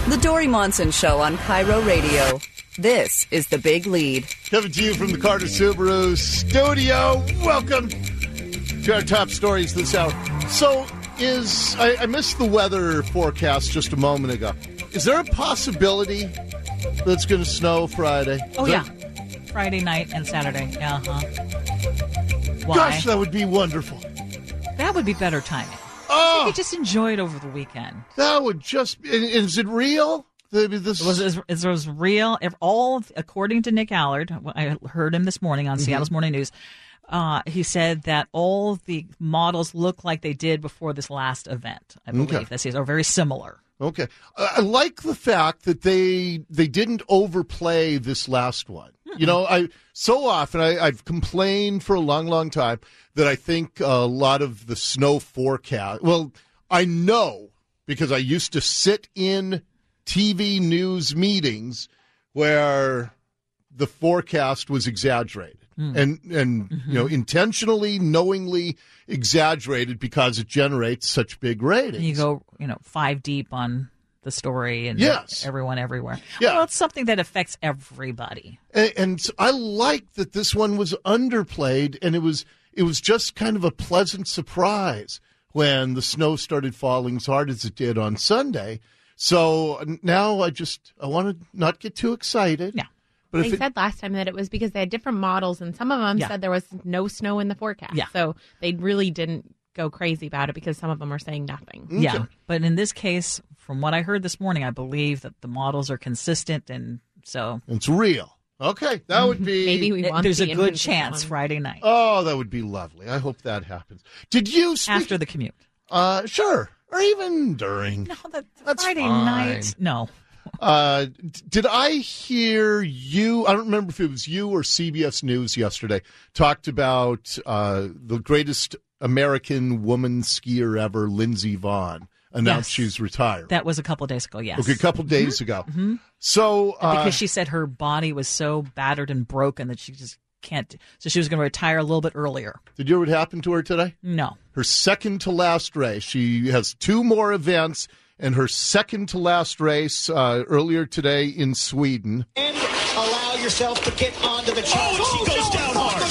The Dory Monson Show on Cairo Radio. This is The Big Lead. Coming to you from the Carter Subaru studio. Welcome to our top stories this hour. So, I missed the weather forecast just a moment ago. Is there a possibility that it's going to snow Friday? Oh, yeah. Friday night and Saturday. Uh-huh. Why? Gosh, that would be wonderful. That would be better timing. Oh! You could just enjoy it over the weekend. That would just... Is it real? It was real. According to Nick Allard, I heard him this morning on Seattle's Morning News. He said that all the models look like they did before this last event. I believe they are very similar. Okay, I like the fact that they didn't overplay this last one. Mm-hmm. You know, I've complained for a long, long time that I think a lot of the snow forecast. Well, I know because I used to sit in TV news meetings where the forecast was exaggerated and you know, intentionally, knowingly exaggerated because it generates such big ratings. And you go, 5 deep on the story and everyone everywhere. Yeah. Well, it's something that affects everybody. And so I like that this one was underplayed, and it was just kind of a pleasant surprise when the snow started falling as hard as it did on Sunday. So now I want to not get too excited. Yeah. But they said last time that it was because they had different models, and some of them said there was no snow in the forecast. Yeah. So they really didn't go crazy about it because some of them are saying nothing. Okay. Yeah. But in this case, from what I heard this morning, I believe that the models are consistent, and so it's real. Okay, that would be... Maybe we want there's a good chance Friday night. Oh, that would be lovely. I hope that happens. Did you... After the commute. Sure. Or even during. No, that's Friday fine. night. No. Did I hear you, I don't remember if it was you or CBS News yesterday, talked about the greatest American woman skier ever, Lindsey Vonn, announced she's retired. That was a couple of days ago, yes. Okay, a couple of days ago. Mm-hmm. So because she said her body was so battered and broken that she just can't. So she was going to retire a little bit earlier. Did you hear what happened to her today? No. Her second to last race. She has 2 more events, and her second to last race earlier today in Sweden. And allow yourself to get onto the chart. She goes down hard.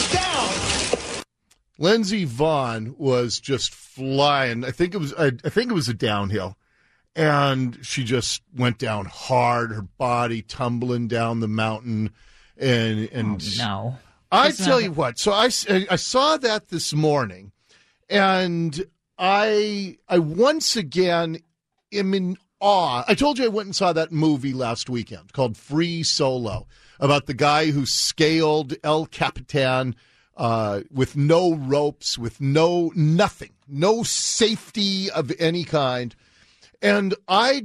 Lindsey Vonn was just flying. I think it was a downhill, and she just went down hard. Her body tumbling down the mountain, and no. I tell you what. So I saw that this morning, and I once again am in awe. I told you I went and saw that movie last weekend called Free Solo about the guy who scaled El Capitan with no ropes, with nothing, no safety of any kind. And I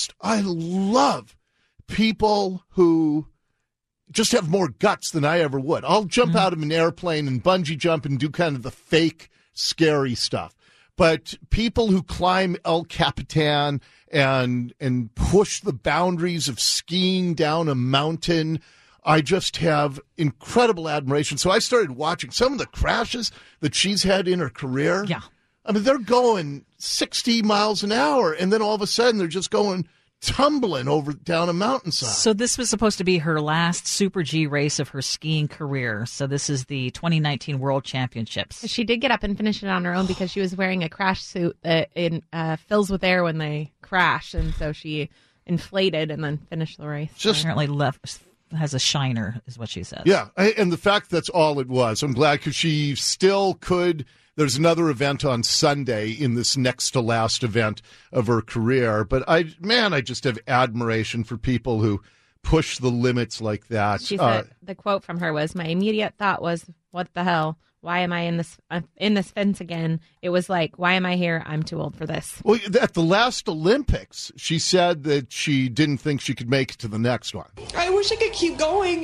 love people who just have more guts than I ever would. I'll jump out of an airplane and bungee jump and do kind of the fake, scary stuff. But people who climb El Capitan and push the boundaries of skiing down a mountain, I just have incredible admiration. So I started watching some of the crashes that she's had in her career. Yeah. I mean, they're going 60 miles an hour, and then all of a sudden they're just going tumbling over down a mountainside. So this was supposed to be her last Super G race of her skiing career. So this is the 2019 World Championships. She did get up and finish it on her own because she was wearing a crash suit that fills with air when they crash, and so she inflated and then finished the race. Just apparently has a shiner, is what she said. Yeah, and the fact that's all it was. I'm glad because she still could. There's another event on Sunday in this next to last event of her career. But I just have admiration for people who push the limits like that. She said, the quote from her was, "My immediate thought was, what the hell? Why am I in this fence again? It was like, why am I here? I'm too old for this." Well, at the last Olympics, she said that she didn't think she could make it to the next one. I wish I could keep going,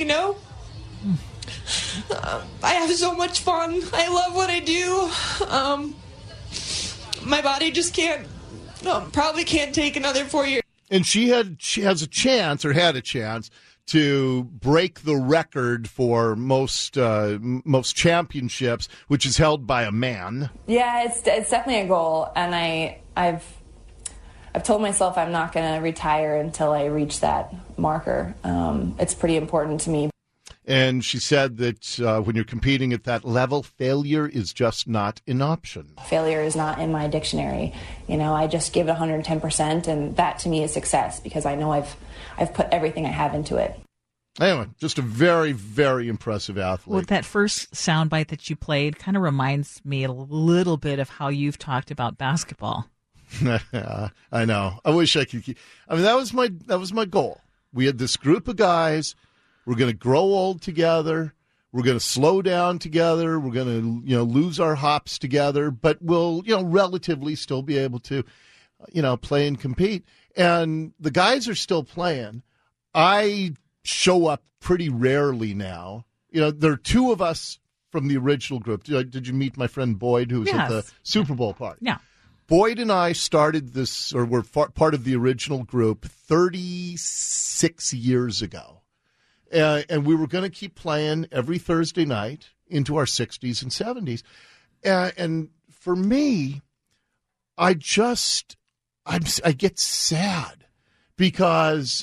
I have so much fun. I love what I do. My body just probably can't take another 4 years. And she had a chance to break the record for most championships, which is held by a man. Yeah, it's definitely a goal, and I've I've told myself I'm not going to retire until I reach that marker. It's pretty important to me. And she said that when you're competing at that level, failure is just not an option. Failure is not in my dictionary. I just give it 110%, and that to me is success because I know I've put everything I have into it. Anyway, just a very, very impressive athlete. Well, that first soundbite that you played kind of reminds me a little bit of how you've talked about basketball. I know. I wish I could keep. I mean, that was my goal. We had this group of guys. We're going to grow old together. We're going to slow down together. We're going to, lose our hops together, but we'll, relatively still be able to, play and compete. And the guys are still playing. I show up pretty rarely now. There are two of us from the original group. Did you meet my friend Boyd, who was at the Super Bowl party? Yeah. Boyd and I started this, or were part of the original group 36 years ago. And we were going to keep playing every Thursday night into our 60s and 70s. And for me, I get sad because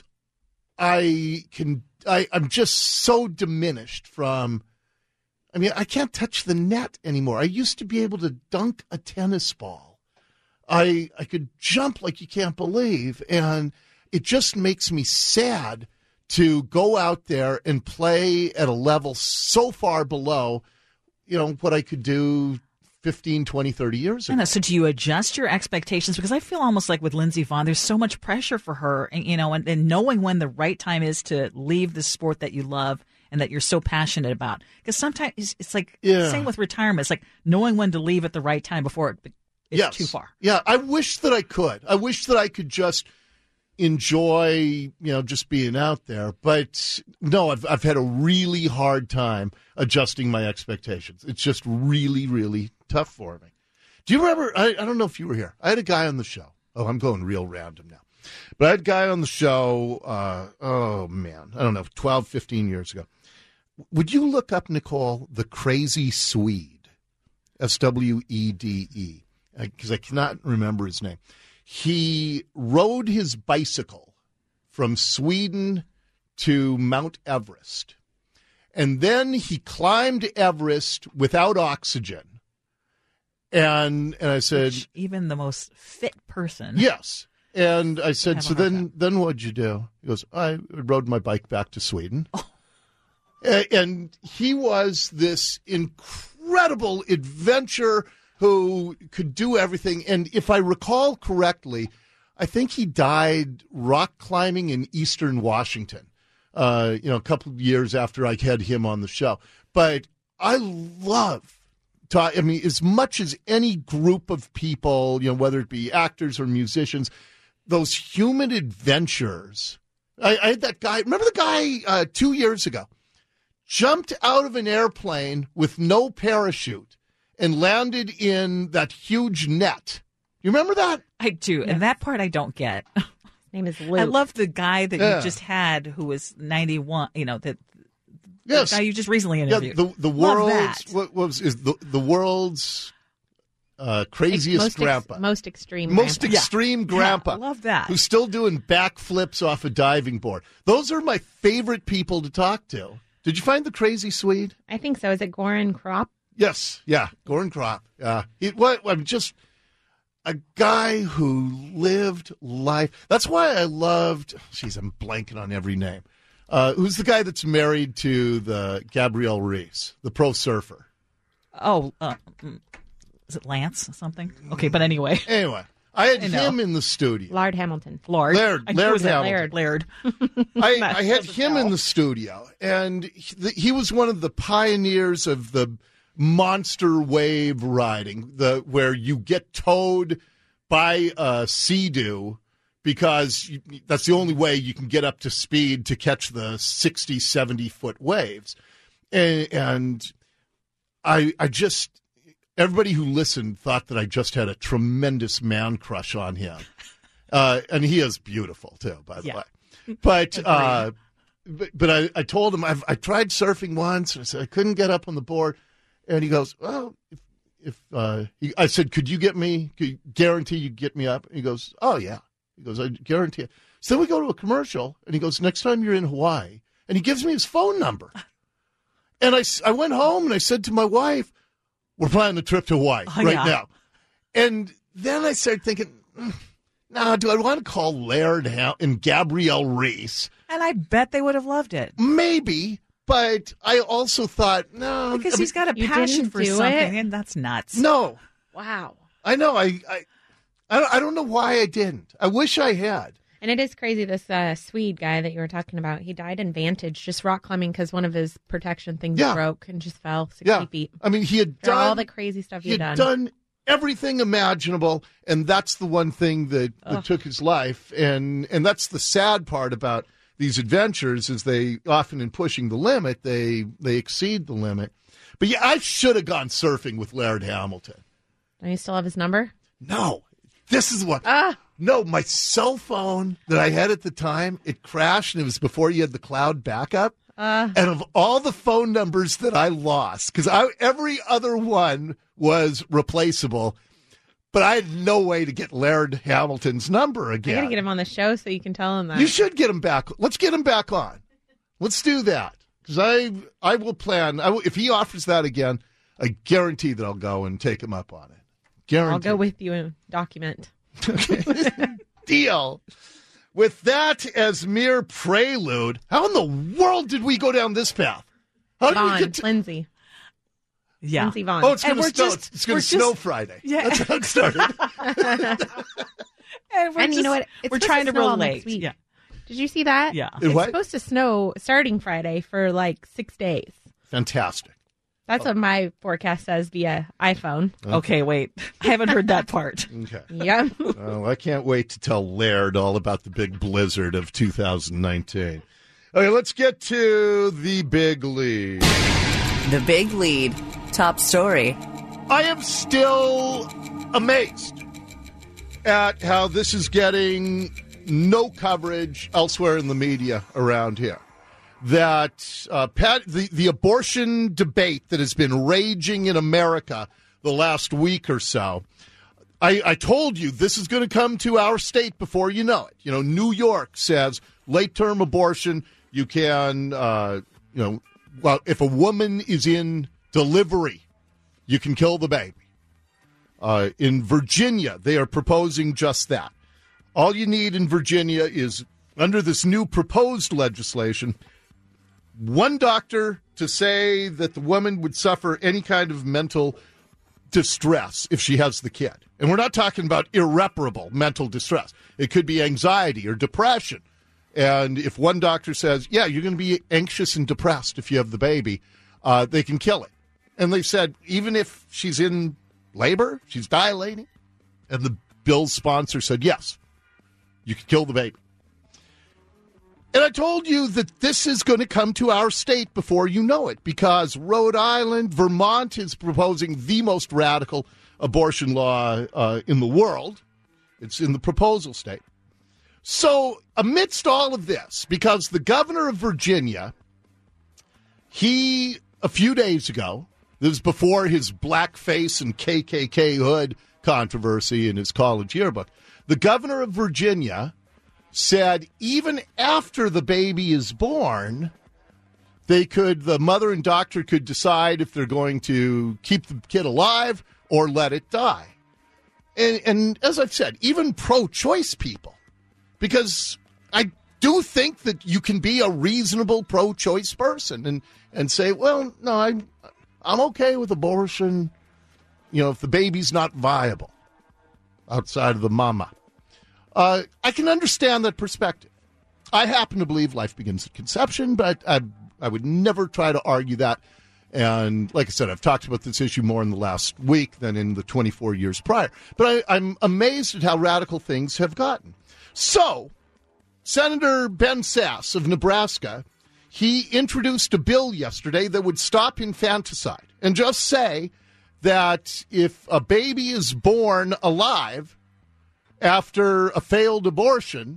I'm just so diminished from, I can't touch the net anymore. I used to be able to dunk a tennis ball. I could jump like you can't believe. And it just makes me sad to go out there and play at a level so far below, what I could do 15, 20, 30 years ago. So do you adjust your expectations? Because I feel almost like with Lindsey Vonn, there's so much pressure for her, and knowing when the right time is to leave the sport that you love and that you're so passionate about. Because sometimes it's like, same with retirement. It's like knowing when to leave at the right time before it's too far. Yeah, I wish that I could. I wish that I could just enjoy, just being out there. But no, I've had a really hard time adjusting my expectations. It's just really, really tough for me. Do you remember, I don't know if you were here. I had a guy on the show. Oh, I'm going real random now. But I had a guy on the show, I don't know, 12, 15 years ago. Would you look up, Nicole, the Crazy Swede? Swede. Because I cannot remember his name. He rode his bicycle from Sweden to Mount Everest. And then he climbed Everest without oxygen. And I said... Which even the most fit person... Yes. And I said, so then what'd you do? He goes, I rode my bike back to Sweden. Oh. And he was this incredible adventure who could do everything. And if I recall correctly, I think he died rock climbing in eastern Washington, a couple of years after I had him on the show. But I love, as much as any group of people, whether it be actors or musicians, those human adventures. I had that guy, remember the guy 2 years ago, jumped out of an airplane with no parachute and landed in that huge net. You remember that? I do. Yes. And that part I don't get. His name is Luke. I love the guy that you just had who was 91, the guy you just recently interviewed. Yeah, the world's, what was the world's craziest grandpa. Most extreme grandpa. I love that. Who's still doing backflips off a diving board. Those are my favorite people to talk to. Did you find the Crazy Swede? I think so. Is it Goran Kropp? Yes, yeah, Goran Kropp. I'm just a guy who lived life. That's why I loved. I'm blanking on every name. Who's the guy that's married to the Gabrielle Reese, the pro surfer? Oh, is it Lance something? Okay, but anyway. Anyway, I had him in the studio. Laird Hamilton. Laird Hamilton. Laird. I had him in the studio, and he was one of the pioneers of the monster wave riding, where you get towed by a Sea-Doo because that's the only way you can get up to speed to catch the 60, 70-foot waves. And I just, everybody who listened thought that I just had a tremendous man crush on him. And he is beautiful, too, by the way. But I told him, I tried surfing once. I said I couldn't get up on the board. And he goes, well, I said, could you guarantee you get me up? And he goes, oh, yeah. He goes, I guarantee it. So then we go to a commercial, and he goes, next time you're in Hawaii, and he gives me his phone number. And I went home, and I said to my wife, we're planning a trip to Hawaii now. And then I started thinking, now, do I want to call Laird and Gabrielle Reese? And I bet they would have loved it. Maybe, but I also thought, no. Because he's got a You passion didn't for do something, it? and that's nuts. No. Wow. I know. I don't know why I didn't. I wish I had. And it is crazy, this Swede guy that you were talking about, he died in Vantage, just rock climbing because one of his protection things broke and just fell 60 feet. I mean, he had For done all the crazy stuff he he'd had done. done everything imaginable, and that's the one thing that took his life. And that's the sad part about these adventures is they often, in pushing the limit, they exceed the limit. But yeah, I should have gone surfing with Laird Hamilton. Do you still have his number? No, this is what. No, my cell phone that I had at the time, it crashed, and it was before you had the cloud backup. And of all the phone numbers that I lost, because every other one was replaceable, but I had no way to get Laird Hamilton's number again. I got to get him on the show so you can tell him that. You should get him back. Let's get him back on. Let's do that. Because I will plan. If he offers that again, I guarantee that I'll go and take him up on it. Guarantee. I'll go with you and document. Deal. With that as mere prelude, how in the world did we go down this path? How did we Vaughn, get to... Lindsay. Yeah. Lindsay Vaughn. Oh, it's going And to snow. we're just- It's going we're to snow just- Friday. Yeah. That's how it started. And you know what? It's We're supposed trying to snow all relate. next week. Yeah. Did you see that? Yeah. It It's what? supposed to snow starting Friday for like 6 days. Fantastic. That's what my forecast says via iPhone. Okay, wait. I haven't heard that part. Okay. Yep. Oh, I can't wait to tell Laird all about the big blizzard of 2019. Okay, let's get to the big lead. The Big Lead. Top story. I am still amazed at how this is getting no coverage elsewhere in the media around here. That the abortion debate that has been raging in America the last week or so, I told you this is going to come to our state before you know it. You know, New York says late-term abortion, you can, well, if a woman is in delivery, you can kill the baby. In Virginia, they are proposing just that. All you need in Virginia is, under this new proposed legislation, one doctor to say that the woman would suffer any kind of mental distress if she has the kid. And we're not talking about irreparable mental distress. It could be anxiety or depression. And if one doctor says, yeah, you're going to be anxious and depressed if you have the baby, they can kill it. And they said, even if she's in labor, she's dilating, and the bill's sponsor said, yes, you can kill the baby. And I told you that this is going to come to our state before you know it, because Rhode Island, Vermont is proposing the most radical abortion law in the world. It's in the proposal state. So amidst all of this, because the governor of Virginia, he, a few days ago, this was before his blackface and KKK hood controversy in his college yearbook, the governor of Virginia said even after the baby is born, the mother and doctor could decide if they're going to keep the kid alive or let it die. And as I've said, even pro-choice people, because I do think that you can be a reasonable pro-choice person and say, well, no, I'm okay with abortion, if the baby's not viable outside of the mama. I can understand that perspective. I happen to believe life begins at conception, but I would never try to argue that. And like I said, I've talked about this issue more in the last week than in the 24 years prior. But I'm amazed at how radical things have gotten. So, Senator Ben Sasse of Nebraska, he introduced a bill yesterday that would stop infanticide and just say that if a baby is born alive after a failed abortion,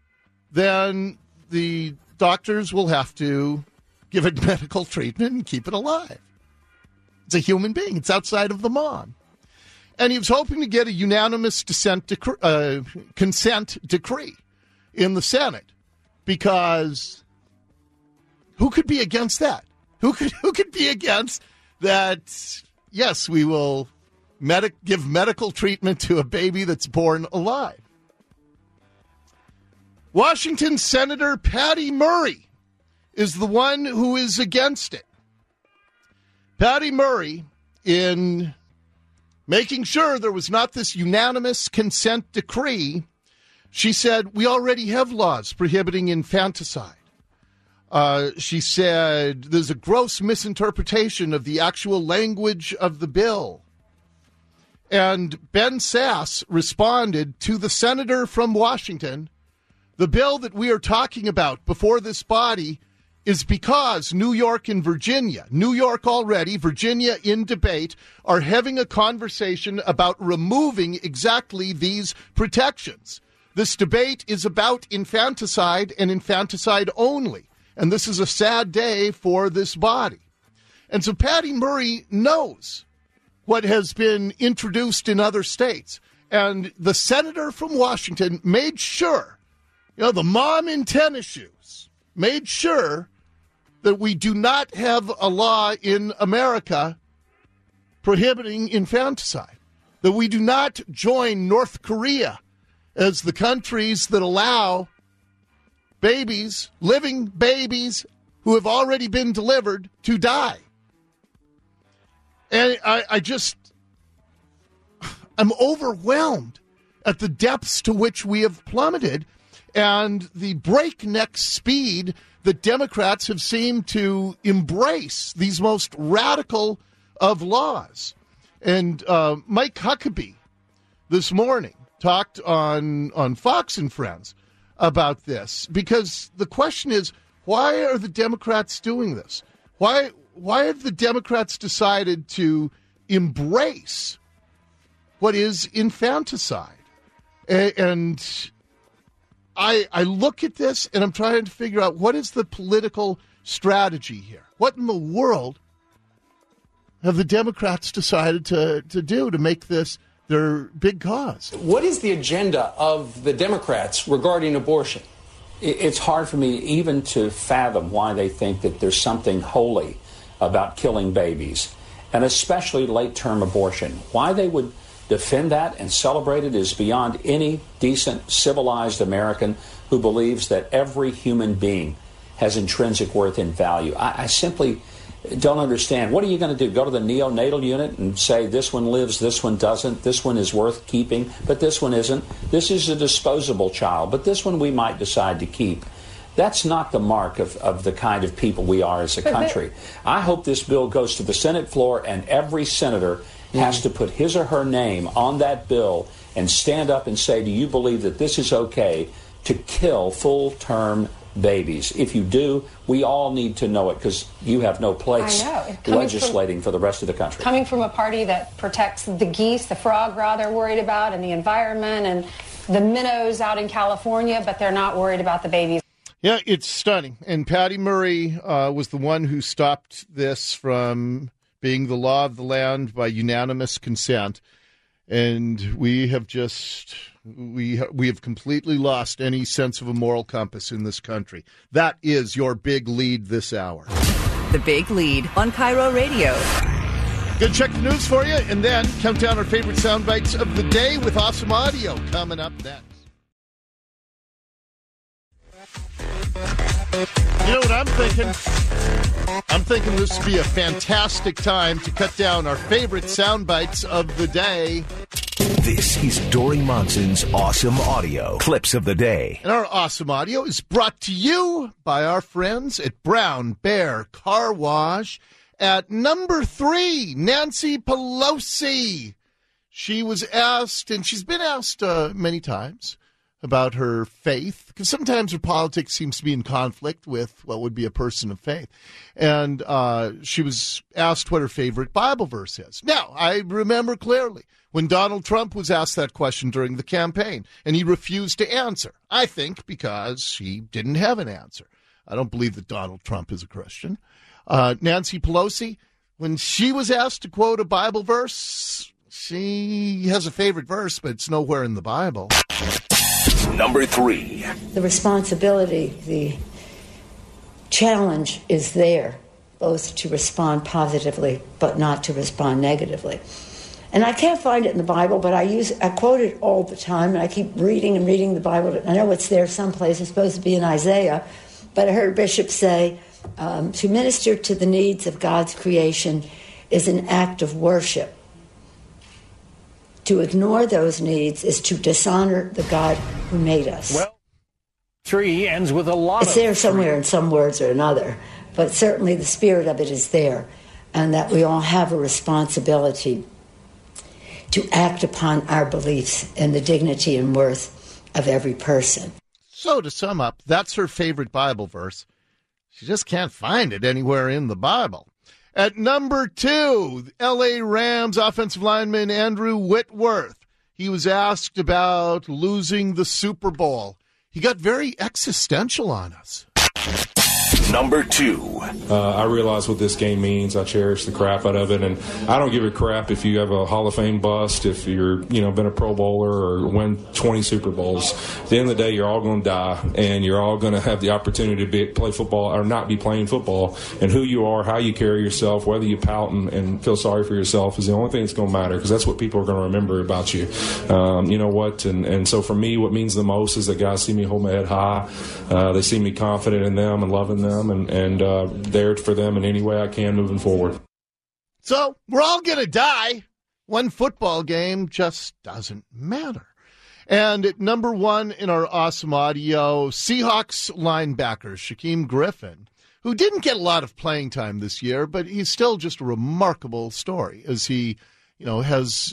then the doctors will have to give it medical treatment and keep it alive. It's a human being. It's outside of the mom. And he was hoping to get a unanimous consent decree in the Senate, because who could be against that? Who could be against that? Yes, we will give medical treatment to a baby that's born alive. Washington Senator Patty Murray is the one who is against it. Patty Murray, in making sure there was not this unanimous consent decree, she said, we already have laws prohibiting infanticide. She said there's a gross misinterpretation of the actual language of the bill. And Ben Sasse responded to the senator from Washington, the bill that we are talking about before this body is because New York and Virginia, New York already, Virginia in debate, are having a conversation about removing exactly these protections. This debate is about infanticide and infanticide only. And this is a sad day for this body. And so Patty Murray knows what has been introduced in other states. And the senator from Washington made sure, the mom in tennis shoes, made sure that we do not have a law in America prohibiting infanticide, that we do not join North Korea as the countries that allow babies, living babies who have already been delivered, to die. And I'm overwhelmed at the depths to which we have plummeted and the breakneck speed that Democrats have seemed to embrace these most radical of laws. And Mike Huckabee this morning talked on Fox and Friends about this, because the question is, why are the Democrats doing this? Why have the Democrats decided to embrace what is infanticide? And I look at this and I'm trying to figure out, what is the political strategy here? What in the world have the Democrats decided to do to make this their big cause? What is the agenda of the Democrats regarding abortion? It's hard for me even to fathom why they think that there's something holy about killing babies, and especially late-term abortion. Why they would defend that and celebrate it is beyond any decent, civilized American who believes that every human being has intrinsic worth and value. I simply don't understand. What are you going to do? Go to the neonatal unit and say this one lives, this one doesn't, this one is worth keeping, but this one isn't. This is a disposable child, but this one we might decide to keep. That's not the mark of the kind of people we are as a country. I hope this bill goes to the Senate floor and every senator has to put his or her name on that bill and stand up and say, do you believe that this is okay to kill full-term babies? If you do, we all need to know it, because you have no place legislating for the rest of the country. Coming from a party that protects the geese, the frog raw they're worried about, and the environment, and the minnows out in California, but they're not worried about the babies. Yeah, it's stunning. And Patty Murray was the one who stopped this from being the law of the land by unanimous consent. And we have completely lost any sense of a moral compass in this country. That is your big lead this hour. The Big Lead on Cairo Radio. Gonna check the news for you and then count down our favorite sound bites of the day with awesome audio coming up next. You know what I'm thinking? I'm thinking this would be a fantastic time to cut down our favorite sound bites of the day. This is Dory Monson's Awesome Audio Clips of the Day. And our awesome audio is brought to you by our friends at Brown Bear Car Wash. At number 3, Nancy Pelosi. She was asked, and she's been asked many times, about her faith, because sometimes her politics seems to be in conflict with what would be a person of faith. And she was asked what her favorite Bible verse is. Now, I remember clearly when Donald Trump was asked that question during the campaign, and he refused to answer. I think because he didn't have an answer. I don't believe that Donald Trump is a Christian. Nancy Pelosi, when she was asked to quote a Bible verse, she has a favorite verse, but it's nowhere in the Bible. Number 3. The responsibility, the challenge is there, both to respond positively but not to respond negatively. And I can't find it in the Bible, but I quote it all the time, and I keep reading and reading the Bible. I know it's there someplace. It's supposed to be in Isaiah, but I heard a bishop say, to minister to the needs of God's creation is an act of worship. To ignore those needs is to dishonor the God who made us. Well, 3 ends with a lot It's there somewhere in some words or another, but certainly the spirit of it is there, and that we all have a responsibility to act upon our beliefs and the dignity and worth of every person. So to sum up, that's her favorite Bible verse. She just can't find it anywhere in the Bible. At number 2, L.A. Rams offensive lineman Andrew Whitworth. He was asked about losing the Super Bowl. He got very existential on us. Number 2. I realize what this game means. I cherish the crap out of it, and I don't give a crap if you have a Hall of Fame bust, if you're, been a Pro Bowler or win 20 Super Bowls. At the end of the day, you're all going to die, and you're all going to have the opportunity to play football or not be playing football. And who you are, how you carry yourself, whether you pout and feel sorry for yourself is the only thing that's going to matter, because that's what people are going to remember about you. You know what? And so for me, what means the most is that guys see me hold my head high. They see me confident in them and loving them, and there for them in any way I can moving forward. So we're all going to die. One football game just doesn't matter. And at number 1 in our awesome audio, Seahawks linebacker Shaquem Griffin, who didn't get a lot of playing time this year, but he's still just a remarkable story, as he, has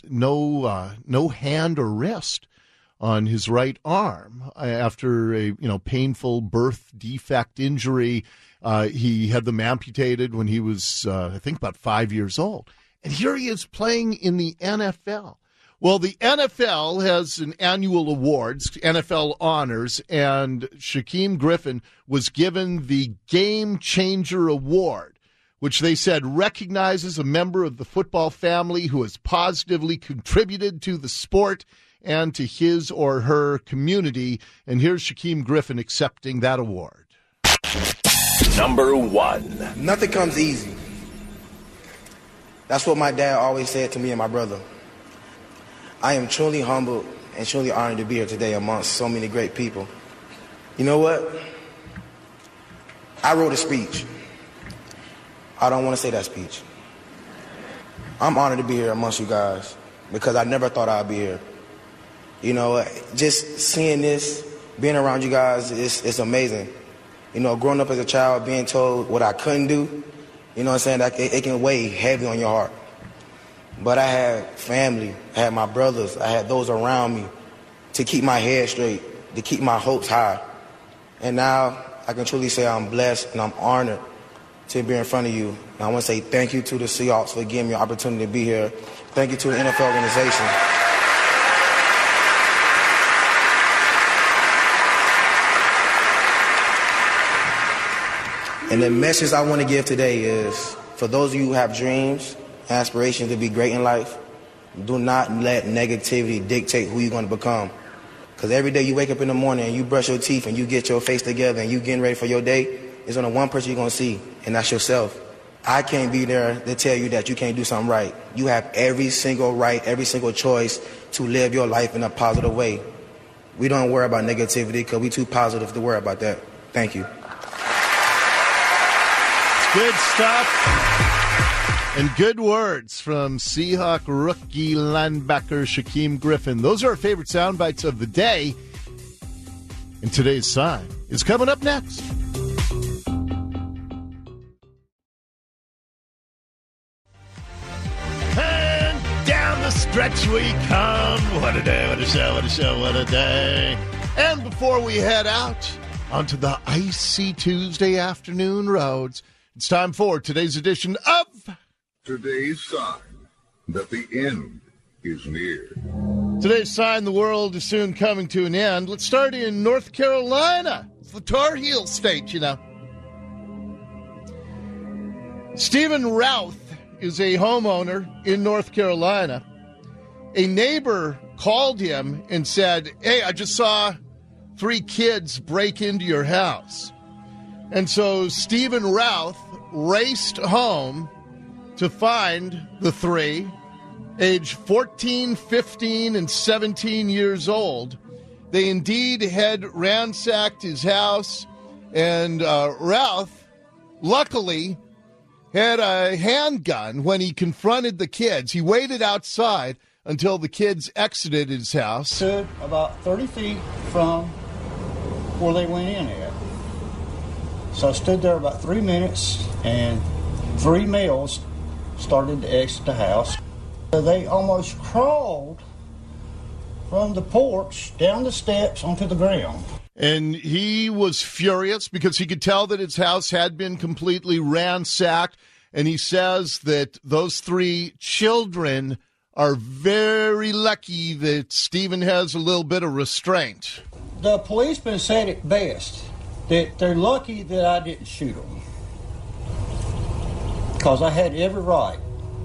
no hand or wrist on his right arm after a painful birth defect injury. He had them amputated when he was, I think, about 5 years old. And here he is playing in the NFL. Well, the NFL has an annual awards, NFL Honors, and Shaquem Griffin was given the Game Changer Award, which they said recognizes a member of the football family who has positively contributed to the sport and to his or her community. And here's Shaquem Griffin accepting that award. Number 1. Nothing comes easy. That's what my dad always said to me and my brother. I am truly humbled and truly honored to be here today amongst so many great people. You know what? I wrote a speech. I don't want to say that speech. I'm honored to be here amongst you guys because I never thought I'd be here. Just seeing this, being around you guys, it's amazing. Growing up as a child, being told what I couldn't do, that it can weigh heavy on your heart. But I had family, I had my brothers, I had those around me to keep my head straight, to keep my hopes high. And now I can truly say I'm blessed and I'm honored to be in front of you. And I want to say thank you to the Seahawks for giving me the opportunity to be here. Thank you to the NFL organization. And the message I want to give today is, for those of you who have dreams, aspirations to be great in life, do not let negativity dictate who you're going to become. Because every day you wake up in the morning and you brush your teeth and you get your face together and you getting ready for your day, there's only one person you're going to see, and that's yourself. I can't be there to tell you that you can't do something right. You have every single right, every single choice to live your life in a positive way. We don't worry about negativity because we're too positive to worry about that. Thank you. Good stuff and good words from Seahawk rookie linebacker Shaquem Griffin. Those are our favorite sound bites of the day. And today's sign is coming up next. And down the stretch we come. What a day, what a show, what a show, what a day. And before we head out onto the icy Tuesday afternoon roads, it's time for today's edition of Today's Sign that the end is near. Today's sign the world is soon coming to an end. Let's start in North Carolina. It's the Tar Heel state, Stephen Routh is a homeowner in North Carolina. a neighbor called him and said, hey, I just saw 3 kids break into your house. And so Stephen Routh raced home to find the 3, age 14, 15, and 17 years old. They indeed had ransacked his house, and Routh, luckily, had a handgun when he confronted the kids. He waited outside until the kids exited his house. Stood about 30 feet from where they went in at. So I stood there about 3 minutes, and 3 males started to exit the house. They almost crawled from the porch down the steps onto the ground. And he was furious because he could tell that his house had been completely ransacked. And he says that those 3 children are very lucky that Stephen has a little bit of restraint. The policeman said it best, that they're lucky that I didn't shoot them, because I had every right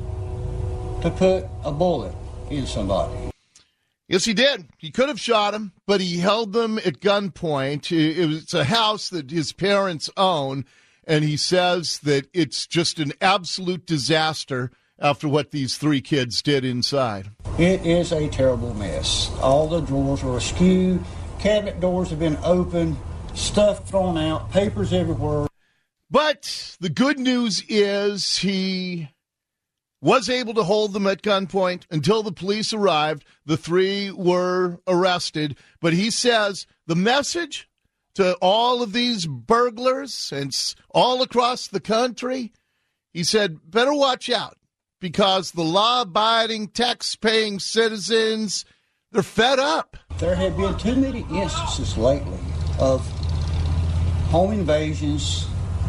to put a bullet in somebody. Yes, he did. He could have shot him, but he held them at gunpoint. It's a house that his parents own, and he says that it's just an absolute disaster after what these 3 kids did inside. It is a terrible mess. All the drawers are askew, cabinet doors have been opened, stuff thrown out, papers everywhere. But the good news is he was able to hold them at gunpoint until the police arrived. The 3 were arrested. But he says the message to all of these burglars and all across the country, he said, better watch out, because the law-abiding, tax-paying citizens, they're fed up. There have been too many instances lately of home invasions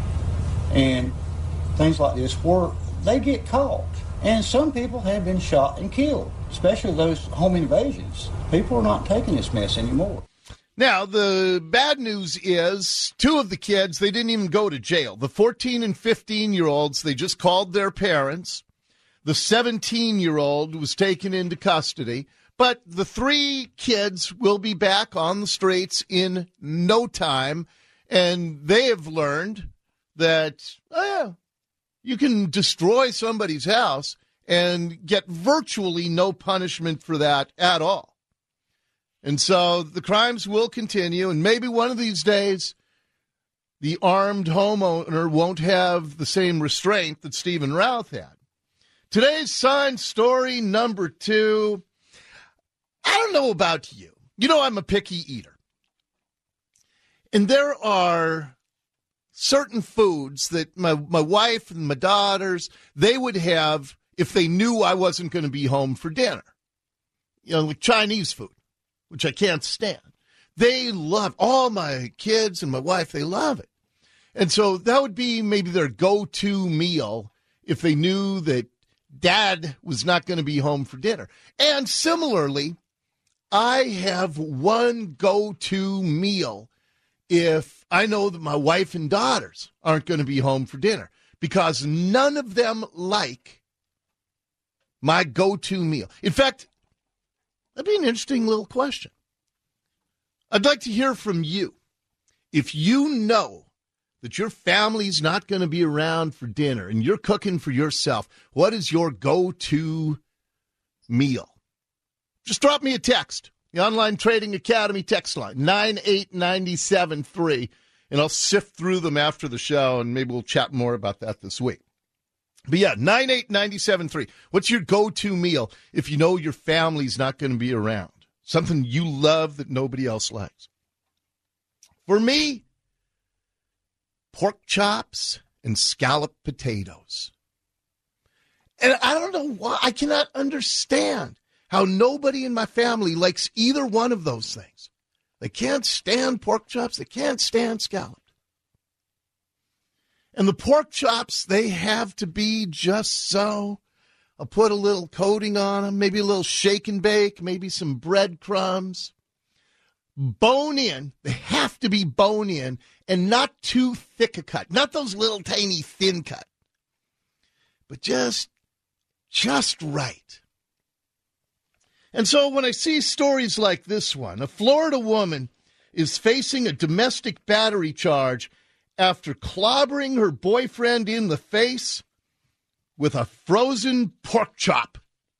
and things like this where they get caught. And some people have been shot and killed, especially those home invasions. People are not taking this mess anymore. Now, the bad news is 2 of the kids, they didn't even go to jail. The 14 and 15-year-olds, they just called their parents. The 17-year-old was taken into custody. But the 3 kids will be back on the streets in no time. And they have learned that, you can destroy somebody's house and get virtually no punishment for that at all. And so the crimes will continue, and maybe one of these days the armed homeowner won't have the same restraint that Stephen Routh had. Today's Sign story number 2. I don't know about you. You know I'm a picky eater. And there are certain foods that my wife and my daughters, they would have if they knew I wasn't going to be home for dinner. You know, like Chinese food, which I can't stand. They love, all my kids and my wife, they love it. And so that would be maybe their go-to meal if they knew that Dad was not going to be home for dinner. And similarly, I have one go-to meal if I know that my wife and daughters aren't going to be home for dinner, because none of them like my go-to meal. In fact, that'd be an interesting little question. I'd like to hear from you. If you know that your family's not going to be around for dinner and you're cooking for yourself, what is your go-to meal? Just drop me a text. The Online Trading Academy text line, 98973, and I'll sift through them after the show, and maybe we'll chat more about that this week. But yeah, 98973. What's your go-to meal if you know your family's not going to be around? Something you love that nobody else likes. For me, pork chops and scalloped potatoes. And I don't know why. I cannot understand how nobody in my family likes either one of those things. They can't stand pork chops. They can't stand scalloped. And the pork chops, they have to be just so. I'll put a little coating on them, maybe a little shake and bake, maybe some breadcrumbs. Bone in. They have to be bone in and not too thick a cut. Not those little tiny thin cut. But just right. And so when I see stories like this one, a Florida woman is facing a domestic battery charge after clobbering her boyfriend in the face with a frozen pork chop.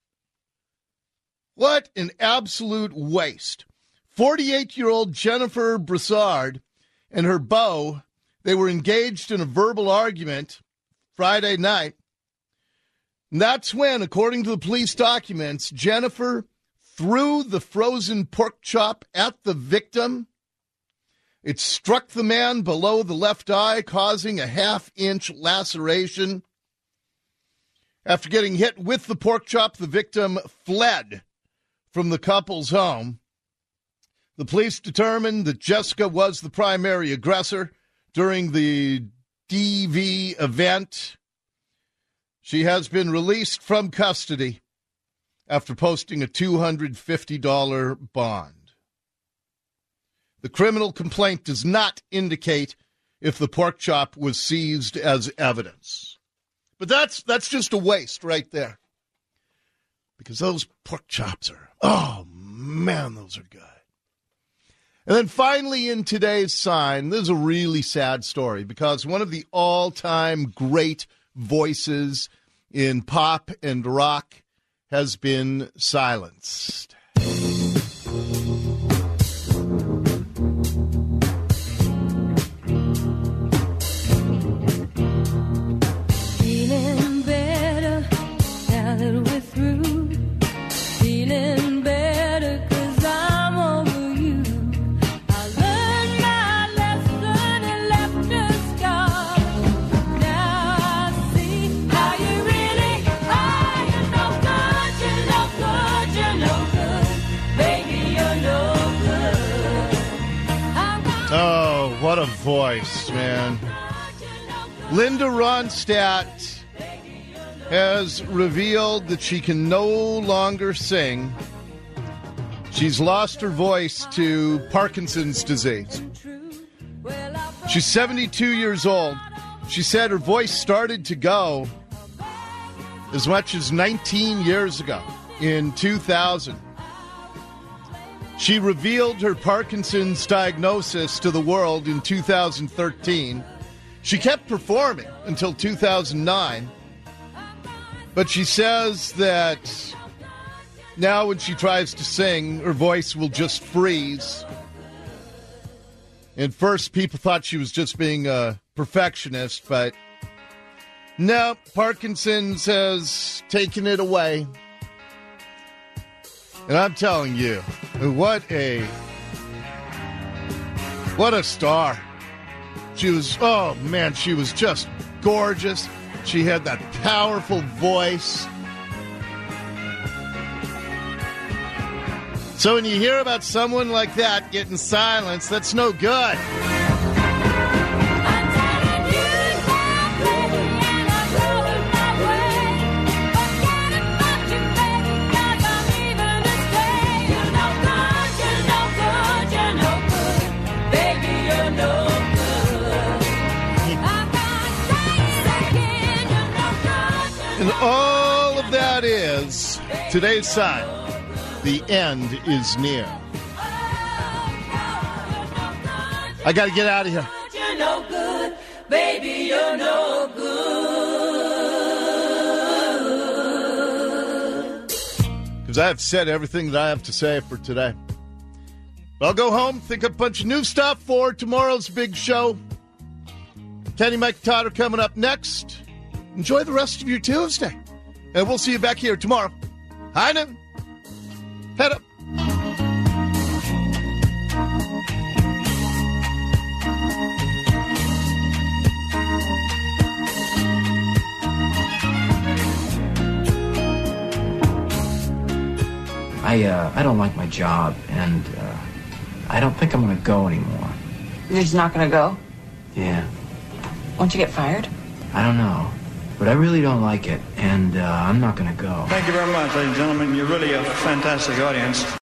What an absolute waste. 48-year-old Jennifer Broussard and her beau, they were engaged in a verbal argument Friday night. And that's when, according to the police documents, Jennifer threw the frozen pork chop at the victim. It struck the man below the left eye, causing a half-inch laceration. After getting hit with the pork chop, the victim fled from the couple's home. The police determined that Jessica was the primary aggressor during the DV event. She has been released from custody after posting a $250 bond. The criminal complaint does not indicate if the pork chop was seized as evidence. But that's just a waste right there. Because those pork chops are, oh man, those are good. And then finally in today's sign, this is a really sad story because one of the all-time great voices in pop and rock has been silenced. Feeling better now that we're through. Feeling better 'cause I'm over you. I learned my lesson and left a scar. Now I see how you really are. You're no good, you're no good, you're no good. Baby, you're no good. Oh, what a voice, man. Linda Ronstadt has revealed that she can no longer sing. She's lost her voice to Parkinson's disease. She's 72 years old. She said her voice started to go as much as 19 years ago, in 2000. She revealed her Parkinson's diagnosis to the world in 2013. She kept performing until 2009. But she says that now when she tries to sing, her voice will just freeze. At first, people thought she was just being a perfectionist, but no, Parkinson's has taken it away. And I'm telling you, what a star. She was, oh man, she was just gorgeous. She had that powerful voice. So when you hear about someone like that getting silenced, that's no good. And all of that is today's sign. The end is near. I got to get out of here. You're no good, baby, you're no good. Because I have said everything that I have to say for today. I'll go home, think up a bunch of new stuff for tomorrow's big show. Kenny, Mike, Todd are coming up next. Enjoy the rest of your Tuesday. And we'll see you back here tomorrow. High noon. Head up. I don't like my job, and I don't think I'm going to go anymore. You're just not going to go? Yeah. Won't you get fired? I don't know. But I really don't like it, and I'm not going to go. Thank you very much, ladies and gentlemen. You're really a fantastic audience.